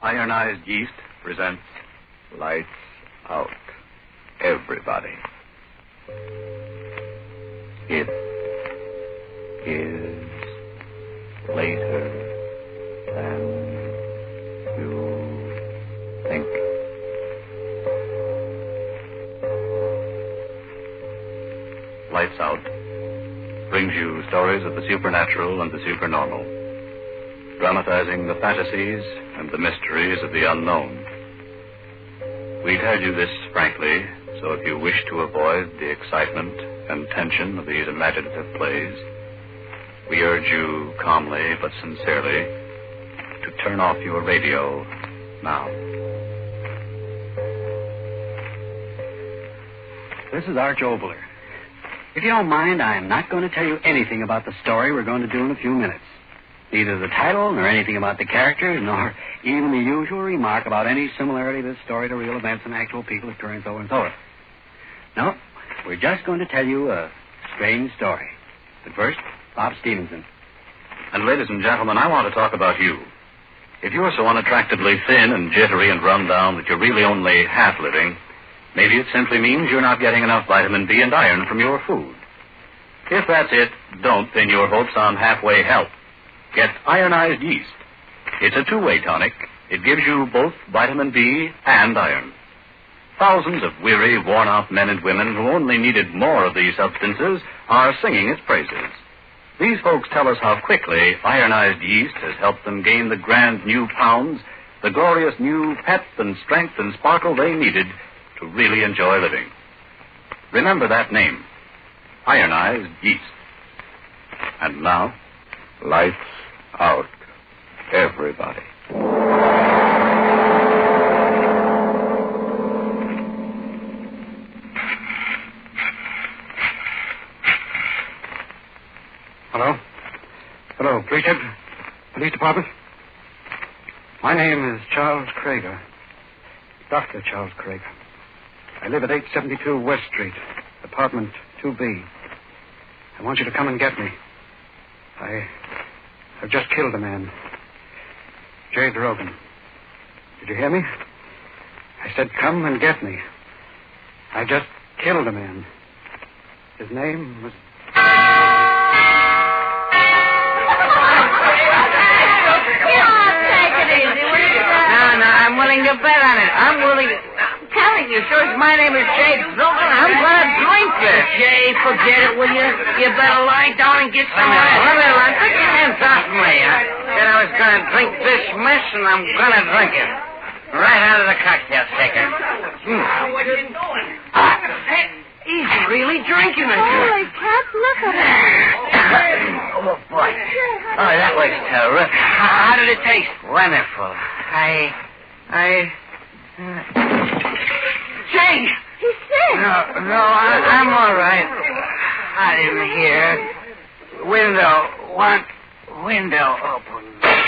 Ironized Yeast presents Lights Out, Everybody. It is later than you think. Lights Out brings you stories of the supernatural and the supernormal, dramatizing the fantasies and the mysteries of the unknown. We tell you this frankly, so if you wish to avoid the excitement and tension of these imaginative plays, we urge you calmly but sincerely to turn off your radio now. This is Arch Obler. If you don't mind, I'm not going to tell you anything about the story we're going to do in a few minutes. Neither the title, nor anything about the characters, nor even the usual remark about any similarity of this story to real events and actual people occurring so and so. No, we're just going to tell you a strange story. But first, Bob Stevenson. And ladies and gentlemen, I want to talk about you. If you're so unattractively thin and jittery and run down that you're really only half living, maybe it simply means you're not getting enough vitamin B and iron from your food. If that's it, don't pin your hopes on halfway help. Get Ironized Yeast. It's a two-way tonic. It gives you both vitamin B and iron. Thousands of weary, worn-out men and women who only needed more of these substances are singing its praises. These folks tell us how quickly Ironized Yeast has helped them gain the grand new pounds, the glorious new pep and strength and sparkle they needed to really enjoy living. Remember that name, Ironized Yeast. And now, lights out, everybody. Hello? Hello, police department? My name is Charles Krager. Dr. Charles Krager. I live at 872 West Street, apartment 2B. I want you to come and get me. I've just killed a man. Jay Drogan. Did you hear me? I said come and get me. I just killed a man. His name was... No, I'm willing to bet on it. I'm telling you, sir, my name is Jay Drogan. I'm going to drink this. Jay, forget it, will you? You better lie down and get some rest. Put your hands off me. I said I was going to drink this mess, and I'm going to drink it. Right out of the cocktail shaker. What are you doing? He's really drinking it. Holy cat, look at him. Oh, boy. Oh, that was terrific. How did it taste? Wonderful. Jay! He's sick. No, I'm all right. Hot in here. Window open.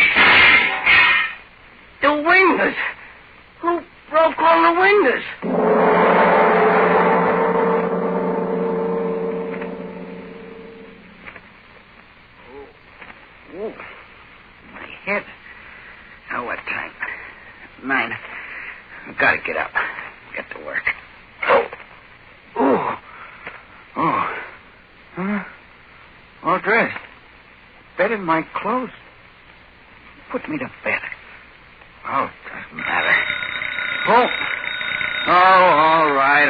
The windows. Who broke all the windows? Oh, my head. Oh, what time? 9. I've got to get up. Get to work. Oh. Huh? All dressed. Bed in my clothes. Put me to bed. Oh, it doesn't matter. Oh, all right.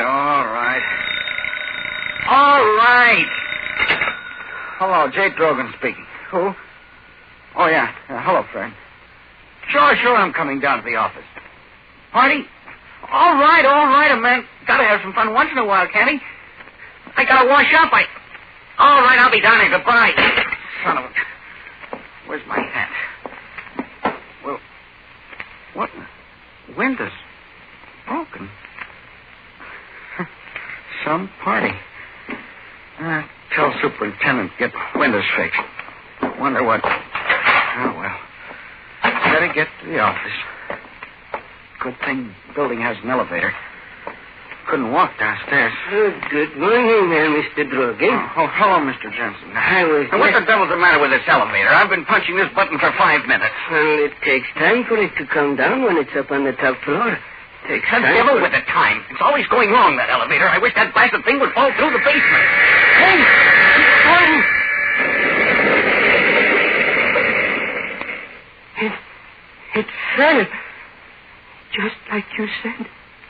Hello, Jay Drogan speaking. Who? Oh, yeah. Hello, Fred. Sure, I'm coming down to the office. Party? All right, a man gotta have some fun once in a while, can't he? I gotta wash up, All right, I'll be down here. Goodbye. Son of a... Where's my hat? Well, what? Windows broken. Some party. Tell superintendent get windows fixed. Wonder what... Oh, well. Better get to the office. Good thing building has an elevator. couldn't walk downstairs. Good morning there, Mr. Drogan. Oh, hello, Mr. Jensen. I was... Now, what the devil's the matter with this elevator? I've been punching this button for 5 minutes. Well, it takes time for it to come down when it's up on the top floor. Takes The time devil for... with the time. It's always going wrong, that elevator. I wish that blasted thing would fall through the basement. Hey! It fell. Just like you said.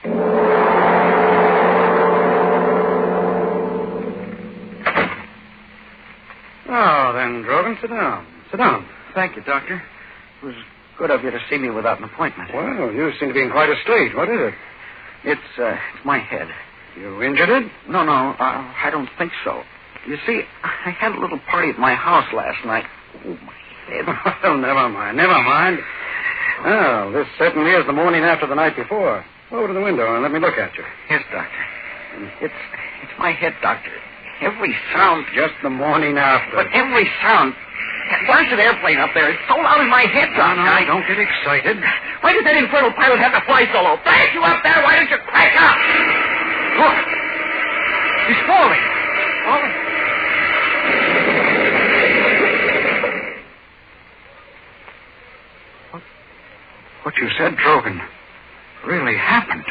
Oh, then, Drogan, sit down. Sit down. Thank you, Doctor. It was good of you to see me without an appointment. Well, you seem to be in quite a state. What is it? It's my head. You injured it? No, I don't think so. You see, I had a little party at my house last night. Oh, my head. Well, never mind. Oh, this certainly is the morning after the night before. Over to the window and let me look at you. Yes, Doctor. It's my head, Doctor. Every sound... Just the morning after. But every sound... That blasted airplane up there is so loud in my head, Doctor. No, don't get excited. Why does that infernal pilot have to fly so low? Blast you up there! Why don't you crack up? Look. He's falling. Falling. What you said, Drogan, really happened.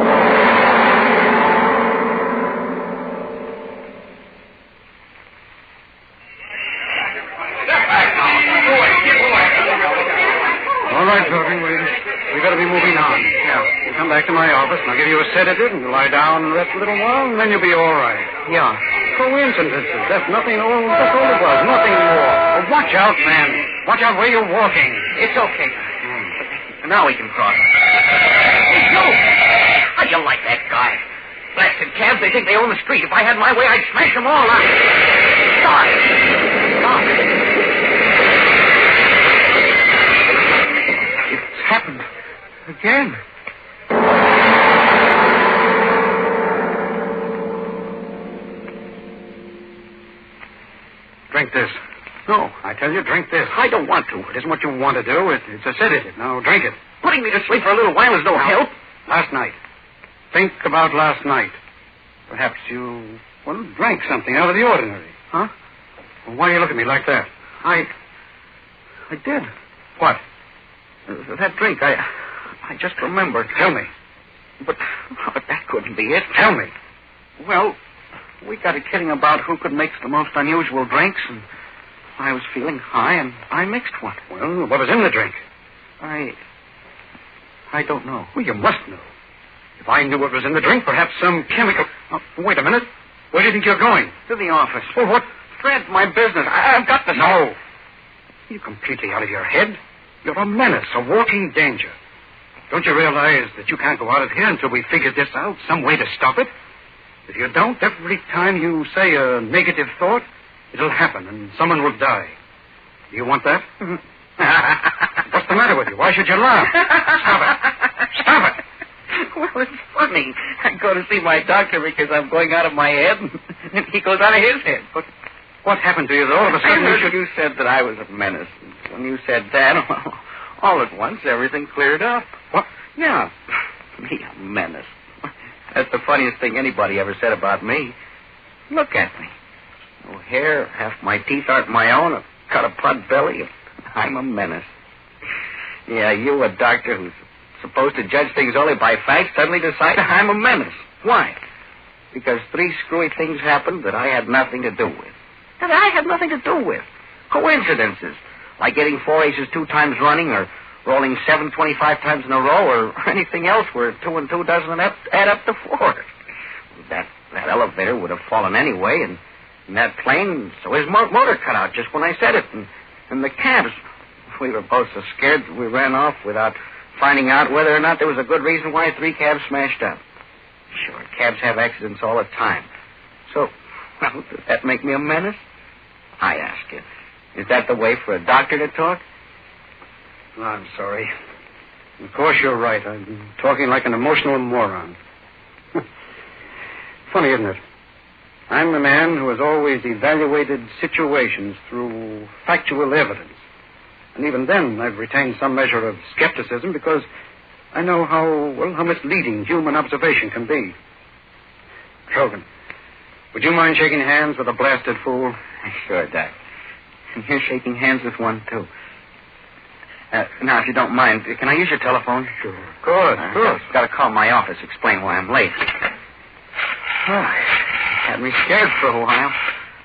All right, Drogan, we better be moving on. Yeah. You come back to my office, and I'll give you a sedative, and you lie down and rest a little while, and then you'll be all right. Yeah. Coincidences. That's nothing. That's all it was. Nothing more. Oh, watch out, man. Watch out where you're walking. It's okay. Now we can cross. Hey, you! How do you like that guy? Blasted cabs, they think they own the street. If I had my way, I'd smash them all out. Stop! It's happened. Again. Drink this. No, I tell you, drink this. I don't want to. It isn't what you want to do. It's a sedative. Now, drink it. Putting me to sleep for a little while is no help. Last night. Think about last night. Perhaps you, drank something out of the ordinary. Huh? Well, why do you look at me like that? I did. What? That drink, I just remembered. Tell me. But that couldn't be it. Tell me. Well, we got a kidding about who could make the most unusual drinks, and I was feeling high, and I mixed one. Well, what was in the drink? I don't know. Well, you must know. If I knew what was in the drink, perhaps some chemical... Oh, wait a minute. Where do you think you're going? To the office. Well, what? Fred, my business. I've got to... No. You're completely out of your head. You're a menace, a walking danger. Don't you realize that you can't go out of here until we figure this out, some way to stop it? If you don't, every time you say a negative thought, it'll happen and someone will die. Do you want that? What's the matter with you? Why should you laugh? Stop it. Stop it. Well, it's funny. I go to see my doctor because I'm going out of my head, and he goes out of his head. But what happened to you, though? All of a sudden you said that I was a menace. When you said that, all at once, everything cleared up. What? Yeah. Me, a menace. That's the funniest thing anybody ever said about me. Look at me. No hair, half my teeth aren't my own. I've got a pot belly. I'm a menace. Yeah, you, a doctor who's supposed to judge things only by facts, suddenly decide I'm a menace. Why? Because 3 screwy things happened that I had nothing to do with. That I had nothing to do with. Coincidences. Like getting 4 aces 2 times running, or rolling 7 25 times in a row, or anything else where 2 and 2 doesn't add up to 4. That elevator would have fallen anyway, and that plane, so his motor cut out just when I said it. And the cabs, we were both so scared that we ran off without finding out whether or not there was a good reason why 3 cabs smashed up. Sure, cabs have accidents all the time. So, well, does that make me a menace? I ask you, is that the way for a doctor to talk? Oh, I'm sorry. Of course you're right. I'm talking like an emotional moron. Funny, isn't it? I'm the man who has always evaluated situations through factual evidence. And even then, I've retained some measure of skepticism because I know how misleading human observation can be. Drogan, would you mind shaking hands with a blasted fool? Sure, Doc. And you're shaking hands with one, too. Now, if you don't mind, can I use your telephone? Sure. Good. Got to call my office, explain why I'm late. Oh, had me scared for a while.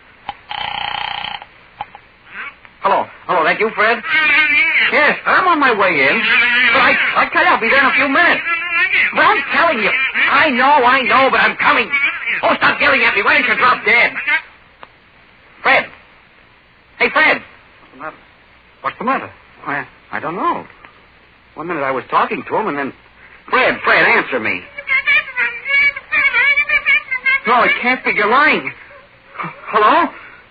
Hello, that you, Fred? Yes, I'm on my way in. But I tell you, I'll be there in a few minutes. But I'm telling you, I know, but I'm coming. Oh, stop yelling at me. Why don't you drop dead? Fred. Hey, Fred. What's the matter? I don't know. 1 minute I was talking to him, and then... Fred, answer me. No, it can't be. You're lying. Hello?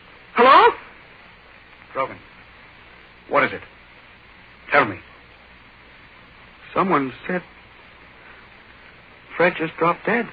Drogan, what is it? Tell me. Someone said Fred just dropped dead.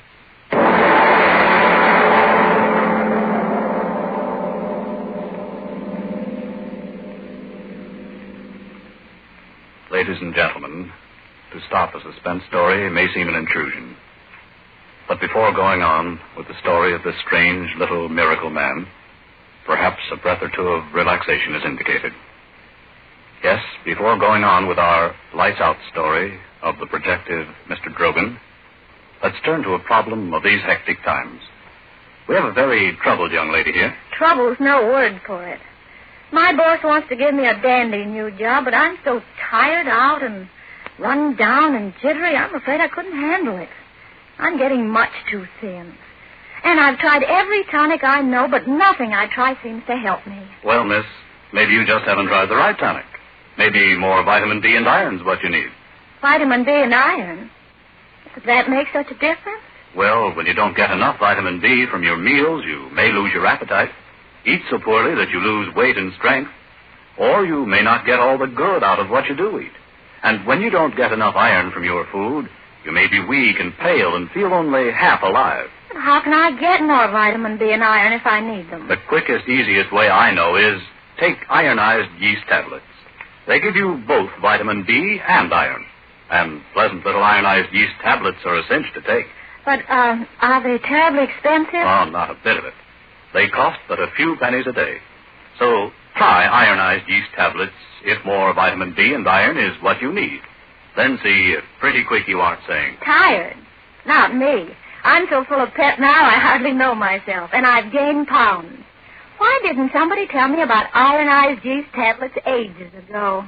Ladies and gentlemen, to stop a suspense story may seem an intrusion. But before going on with the story of this strange little miracle man, perhaps a breath or two of relaxation is indicated. Yes, before going on with our lights-out story of the projective Mr. Drogan, let's turn to a problem of these hectic times. We have a very troubled young lady here. Trouble's no word for it. My boss wants to give me a dandy new job, but I'm so tired out and run down and jittery, I'm afraid I couldn't handle it. I'm getting much too thin. And I've tried every tonic I know, but nothing I try seems to help me. Well, miss, maybe you just haven't tried the right tonic. Maybe more vitamin D and iron's what you need. Vitamin D and iron? Does that make such a difference? Well, when you don't get enough vitamin D from your meals, you may lose your appetite. Eat so poorly that you lose weight and strength. Or you may not get all the good out of what you do eat. And when you don't get enough iron from your food, you may be weak and pale and feel only half alive. But how can I get more vitamin D and iron if I need them? The quickest, easiest way I know is take ironized yeast tablets. They give you both vitamin D and iron. And pleasant little ironized yeast tablets are a cinch to take. But, are they terribly expensive? Oh, not a bit of it. They cost but a few pennies a day. So try ironized yeast tablets if more vitamin D and iron is what you need. Then see if pretty quick you aren't saying. Tired? Not me. I'm so full of pep now I hardly know myself, and I've gained pounds. Why didn't somebody tell me about ironized yeast tablets ages ago?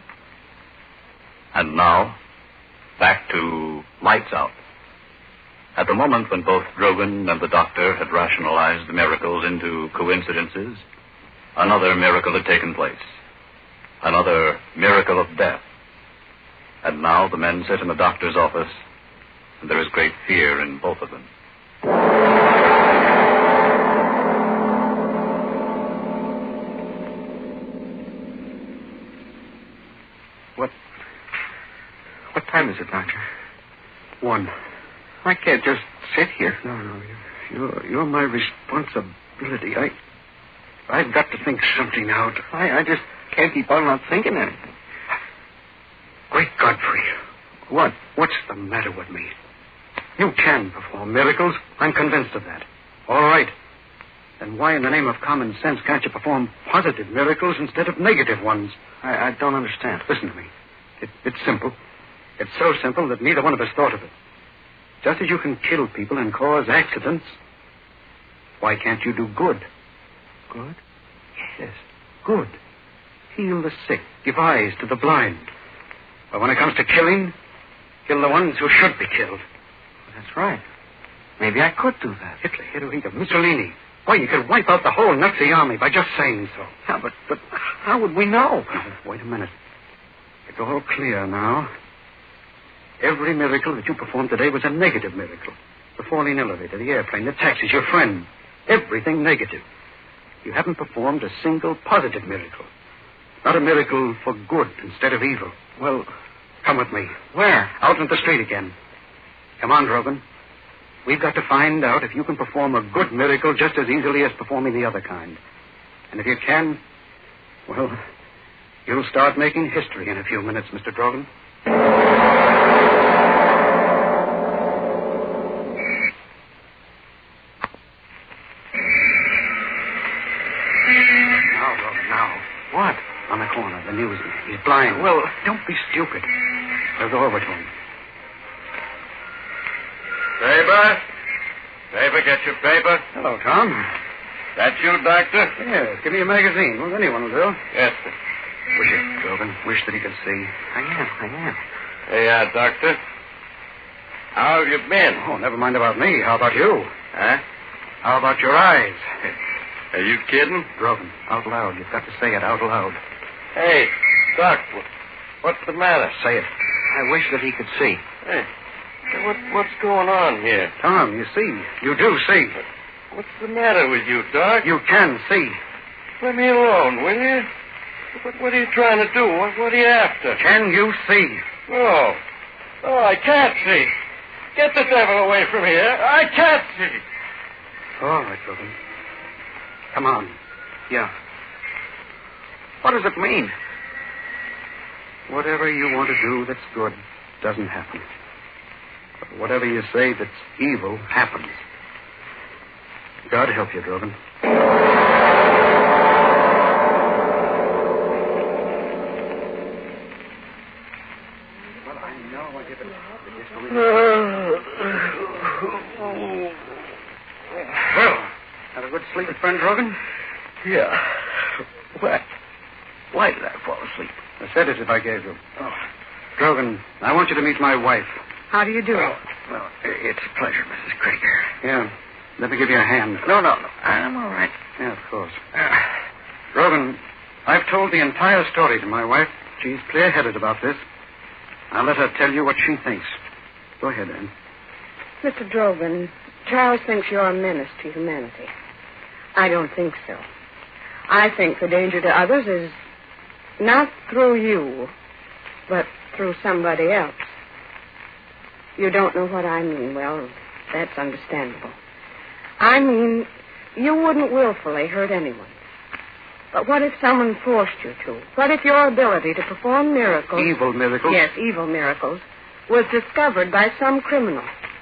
And now, back to lights out. At the moment when both Drogan and the doctor had rationalized the miracles into coincidences, another miracle had taken place. Another miracle of death. And now the men sit in the doctor's office, and there is great fear in both of them. What time is it, Doctor? 1. I can't just sit here. No, you're my responsibility. I've got to think something out. I just can't keep on not thinking anything. Great Godfrey. What's the matter with me? You can perform miracles. I'm convinced of that. All right. Then why in the name of common sense can't you perform positive miracles instead of negative ones? I don't understand. Listen to me. It's simple. It's so simple that neither one of us thought of it. Just as you can kill people and cause accidents, why can't you do good? Good? Yes, good. Heal the sick, give eyes to the blind. But when it comes to killing, kill the ones who should be killed. That's right. Maybe I could do that. Hitler, Mussolini. Why, you could wipe out the whole Nazi army by just saying so. Yeah, but how would we know? Wait a minute. It's all clear now. Every miracle that you performed today was a negative miracle. The falling elevator, the airplane, the taxis, your friend. Everything negative. You haven't performed a single positive miracle. Not a miracle for good instead of evil. Well, come with me. Where? Out into the street again. Come on, Drogan. We've got to find out if you can perform a good miracle just as easily as performing the other kind. And if you can, well, you'll start making history in a few minutes, Mr. Drogan. stupid. I'll go over to him. Paper, get your paper. Hello, Tom. That you, Doctor? Yes, give me a magazine. Well, anyone will do. Yes, sir. Wish it, Grogan. Wish that he could see. I am. Hey, Doctor. How have you been? Oh, never mind about me. How about you? Huh? How about your eyes? Are you kidding? Grogan, out loud. You've got to say it out loud. Hey, Doc, what's the matter? Say it. I wish that he could see. Hey, what's going on here? Tom, you see. You do see. What's the matter with you, Doc? You can see. Let me alone, will you? What are you trying to do? What are you after? Can you see? Oh, I can't see. Get the devil away from here. I can't see. All right, Grogan. Come on. Yeah. What does it mean? Whatever you want to do that's good doesn't happen. But whatever you say that's evil happens. God help you, Grogan. Well, I know I did it. Well, had a good sleep, friend Grogan? Yeah. Why did I fall asleep? A sedative I gave you. Oh. Grogan, I want you to meet my wife. How do you do? Well, it's a pleasure, Mrs. Krieger. Yeah. Let me give you a hand. No. I'm all right. Yeah, of course. Grogan, I've told the entire story to my wife. She's clear-headed about this. I'll let her tell you what she thinks. Go ahead, Anne. Mr. Drogan, Charles thinks you're a menace to humanity. I don't think so. I think the danger to others is not through you, but through somebody else. You don't know what I mean. Well, that's understandable. I mean, you wouldn't willfully hurt anyone. But what if someone forced you to? What if your ability to perform miracles... Evil miracles? Yes, evil miracles, was discovered by some criminal.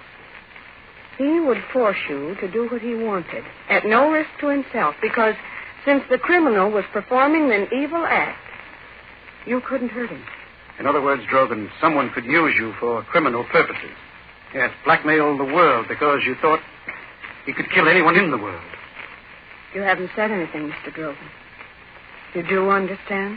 He would force you to do what he wanted, at no risk to himself, because since the criminal was performing an evil act, you couldn't hurt him. In other words, Drogan, someone could use you for criminal purposes. Yes, blackmail the world because you thought he could kill anyone in the world. You haven't said anything, Mr. Drogan. You do understand?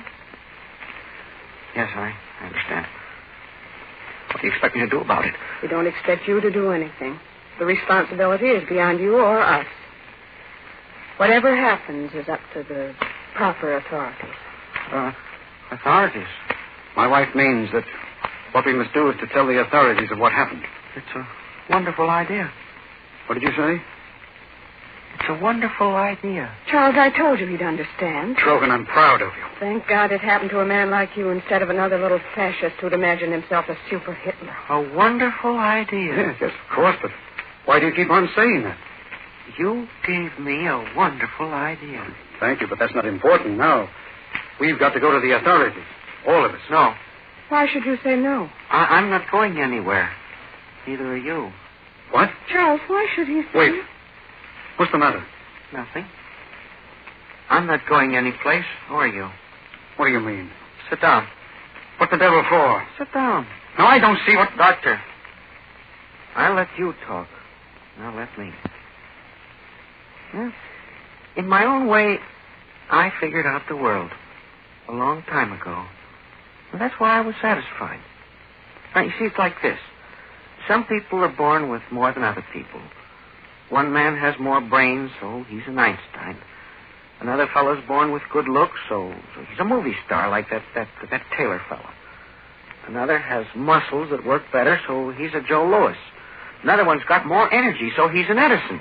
Yes, I understand. What do you expect me to do about it? We don't expect you to do anything. The responsibility is beyond you or us. Whatever happens is up to the proper authorities. Authorities? My wife means that what we must do is to tell the authorities of what happened. It's a wonderful idea. What did you say? It's a wonderful idea. Charles, I told you he'd understand. Drogan, I'm proud of you. Thank God it happened to a man like you instead of another little fascist who'd imagined himself a super Hitler. A wonderful idea. Yes, of course, but why do you keep on saying that? You gave me a wonderful idea. Thank you, but that's not important now. We've got to go to the authorities. All of us. No. Why should you say no? I'm not going anywhere. Neither are you. What? Charles, why should he say... Wait. What's the matter? Nothing. I'm not going anyplace, or are you? What do you mean? Sit down. What the devil for? Sit down. No, I don't see what... Doctor, I'll let you talk. Now let me. Yes. In my own way, I figured out the world a long time ago. And that's why I was satisfied. Now, you see, it's like this. Some people are born with more than other people. One man has more brains, so he's an Einstein. Another fellow's born with good looks, so he's a movie star like that Taylor fellow. Another has muscles that work better, so he's a Joe Louis. Another one's got more energy, so he's an Edison.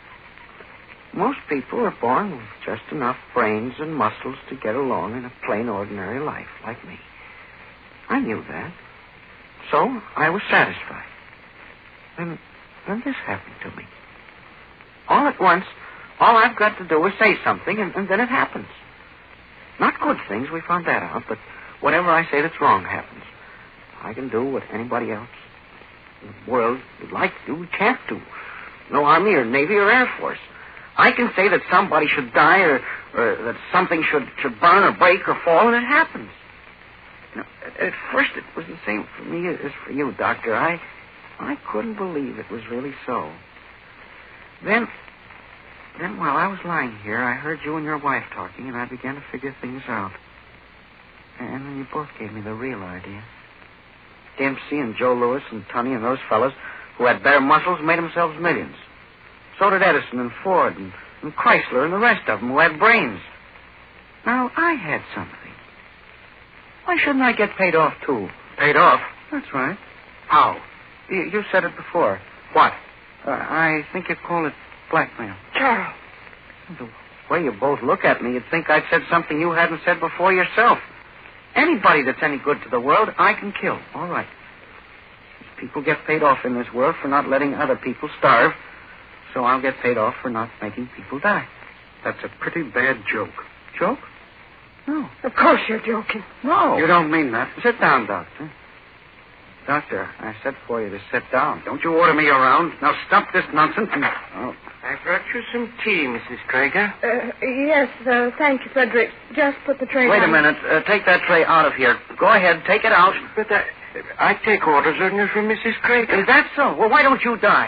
Most people are born with just enough brains and muscles to get along in a plain, ordinary life, like me. I knew that. So I was satisfied. Then this happened to me. All at once, all I've got to do is say something, and then it happens. Not good things, we found that out, but whatever I say that's wrong happens. I can do what anybody else in the world would like to do, can't do. No Army or Navy or Air Force. I can say that somebody should die or that something should burn or break or fall, and it happens. No, at first it was the same for me as for you, Doctor. I couldn't believe it was really so. Then while I was lying here, I heard you and your wife talking, and I began to figure things out. And then you both gave me the real idea. Dempsey and Joe Louis and Tunney and those fellas who had better muscles made themselves millions. So did Edison and Ford and Chrysler and the rest of them who had brains. Now, I had something. Why shouldn't I get paid off, too? Paid off? That's right. How? You said it before. What? I think you call it blackmail. Charles. The way you both look at me, you'd think I'd said something you hadn't said before yourself. Anybody that's any good to the world, I can kill. All right. People get paid off in this world for not letting other people starve, so I'll get paid off for not making people die. That's a pretty bad joke. Joke? No. Of course you're joking. No. You don't mean that. Sit down, Doctor. Doctor, I said for you to sit down. Don't you order me around. Now stop this nonsense and... I brought you some tea, Mrs. Krager. Yes, thank you, Frederick. Just put the tray Wait down. a minute. Take that tray out of here. Go ahead. Take it out. But I take orders only from Mrs. Krager. Is that so? Well, why don't you die?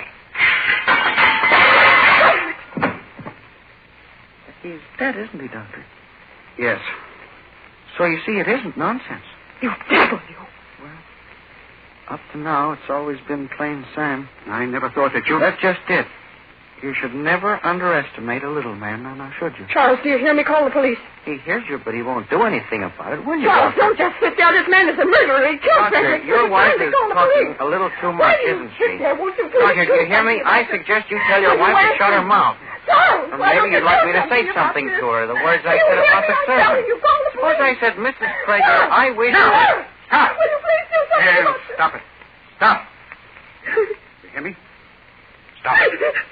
He's dead, isn't he, Doctor? Yes. So you see, it isn't nonsense. You devil, you. Well, up to now, it's always been plain Sam. I never thought that you... That's just it. You should never underestimate a little man, now should you? Charles, do you hear me? Call the police. He hears you, but he won't do anything about it, will you, Charles, Doctor? don't just sit there. This man is a murderer. He killed Doctor, Frederick. your wife is Call the talking police. a little too Why much, do you isn't sit she? there? Won't you please Doctor, do you do hear me? something I about it? suggest you tell your Will you wife to answer shut her me? mouth. Charles, Or why maybe don't you'd you like tell me to say about something this? to her, the words I You said hear about me? the I'm servant. telling you, call the Suppose police. I said, Mrs. Krager, I wish No. you... Stop! Will you please do something Hey, about this? stop it. Stop. You hear me? Stop it.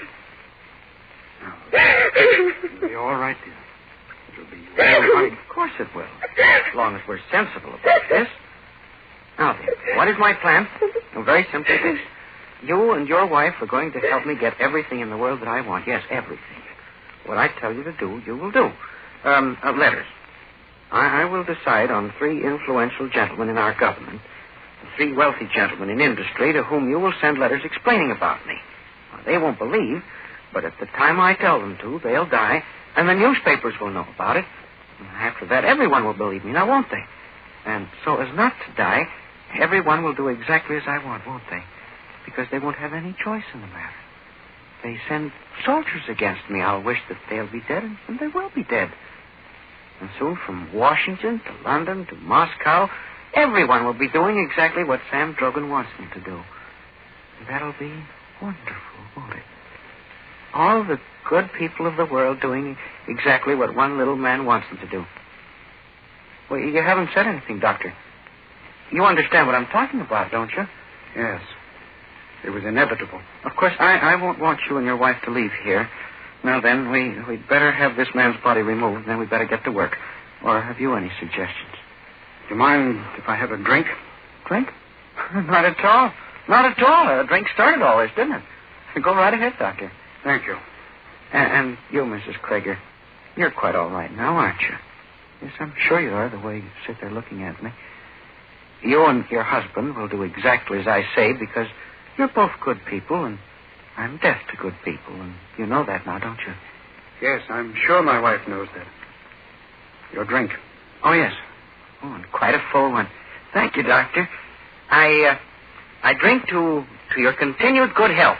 It'll be all right, dear. It'll be real funny. Of course it will, as long as we're sensible about this. Now then, what is my plan? Well, very simply this. You and your wife are going to help me get everything in the world that I want. Yes, everything. What I tell you to do, you will do. Letters. I will decide on 3 influential gentlemen in our government, 3 wealthy gentlemen in industry to whom you will send letters explaining about me. Now, they won't believe, but at the time I tell them to, they'll die, and the newspapers will know about it. And after that, everyone will believe me, now won't they? And so as not to die, everyone will do exactly as I want, won't they? Because they won't have any choice in the matter. They send soldiers against me. I'll wish that they'll be dead, and they will be dead. And soon from Washington to London to Moscow, everyone will be doing exactly what Sam Drogan wants them to do. And that'll be wonderful, won't it? All the good people of the world doing exactly what one little man wants them to do. Well, you haven't said anything, Doctor. You understand what I'm talking about, don't you? Yes. It was inevitable. Of course, I won't want you and your wife to leave here. Now then, we'd better have this man's body removed, and then we'd better get to work. Or have you any suggestions? Do you mind if I have a drink? Drink? Not at all. Not at all. A drink started all this, didn't it? Go right ahead, Doctor. Thank you. And you, Mrs. Krager, you're quite all right now, aren't you? Yes, I'm sure you are, the way you sit there looking at me. You and your husband will do exactly as I say, because you're both good people, and I'm deaf to good people, and you know that now, don't you? Yes, I'm sure my wife knows that. Your drink. Oh, yes. Oh, and quite a full one. Thank you, Doctor. I drink to your continued good health.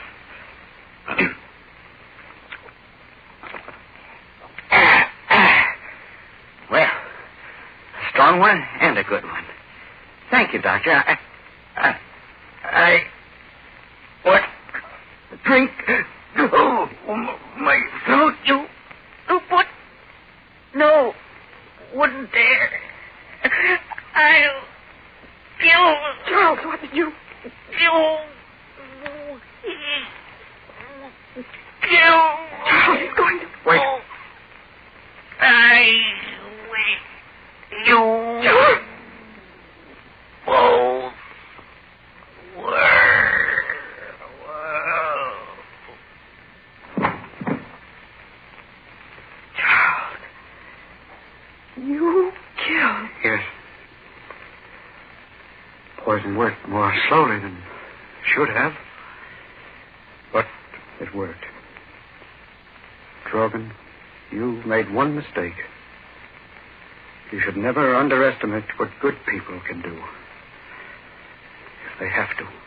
Well, a strong one and a good one. Thank you, Doctor. What? Drink? Oh, my throat, you... What? No. Wouldn't dare. I'll kill... Charles, what did you... Kill... Charles, he's going to... Wait. I wish you... Charles! both were... Charles, you killed... Yes. poison worked more slowly than it should have. But it worked. Drogan, you made one mistake. You should never underestimate what good people can do. If they have to.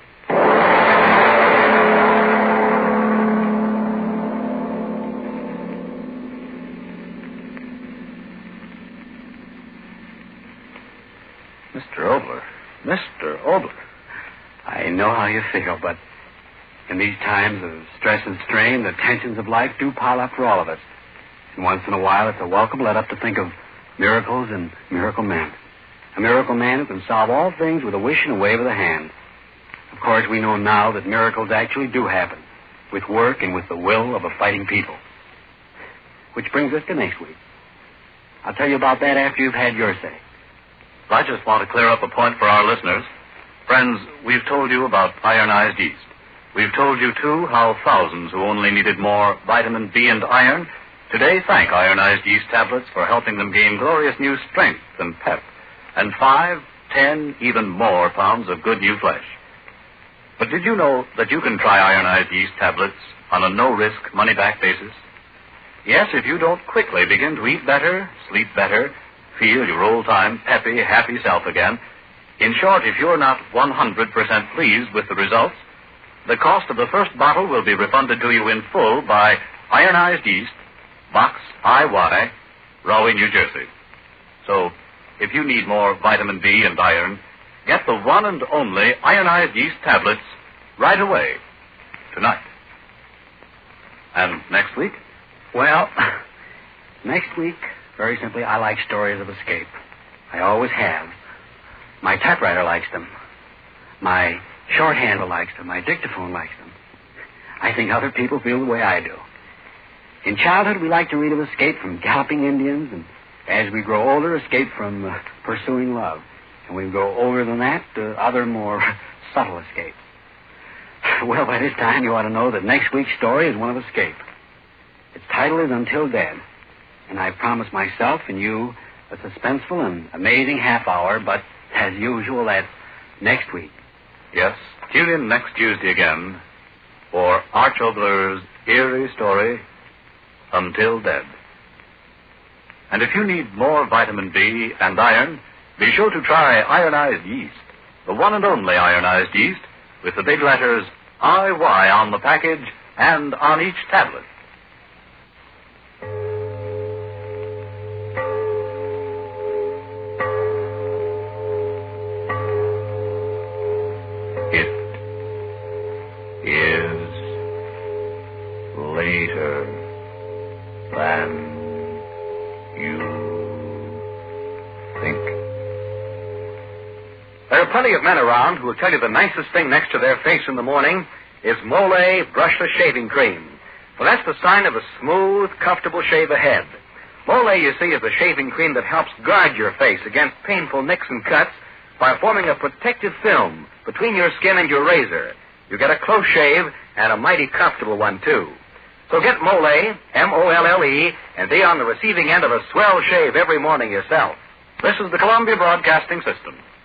Mr. Obler. Mr. Obler. I know how you feel, but in these times of stress and strain, the tensions of life do pile up for all of us. And once in a while, it's a welcome let up to think of miracles and miracle men. A miracle man who can solve all things with a wish and a wave of the hand. Of course, we know now that miracles actually do happen, with work and with the will of a fighting people. Which brings us to next week. I'll tell you about that after you've had your say. I just want to clear up a point for our listeners. Friends, we've told you about ironized yeast. We've told you, too, how thousands who only needed more vitamin B and iron today thank ironized yeast tablets for helping them gain glorious new strength and pep, and 5, 10, even more pounds of good new flesh. But did you know that you can try ironized yeast tablets on a no-risk, money-back basis? Yes, if you don't quickly begin to eat better, sleep better, feel your old-time, peppy, happy self again. In short, if you're not 100% pleased with the results, the cost of the first bottle will be refunded to you in full by Ironized Yeast, Box IY, Rahway, New Jersey. So, if you need more vitamin B and iron, get the one and only Ironized Yeast tablets right away, tonight. And next week? Well, next week, very simply, I like stories of escape. I always have. My typewriter likes them. My shorthand likes them. My dictaphone likes them. I think other people feel the way I do. In childhood, we like to read of escape from galloping Indians, and as we grow older, escape from pursuing love. And we grow older than that, other more subtle escape. Well, by this time, you ought to know that next week's story is one of escape. Its title is Until Dead. And I promise myself and you a suspenseful and amazing half hour, but as usual, that's next week. Yes, tune in next Tuesday again for Arch Obler's eerie story, Until Dead. And if you need more vitamin B and iron, be sure to try ironized yeast, the one and only ironized yeast, with the big letters IY on the package and on each tablet. Later than you think. There are plenty of men around who will tell you the nicest thing next to their face in the morning is Mole Brushless Shaving Cream. For that's the sign of a smooth, comfortable shave ahead. Mole, you see, is the shaving cream that helps guard your face against painful nicks and cuts by forming a protective film between your skin and your razor. You get a close shave and a mighty comfortable one, too. So get Mole, M-O-L-L-E, and be on the receiving end of a swell shave every morning yourself. This is the Columbia Broadcasting System.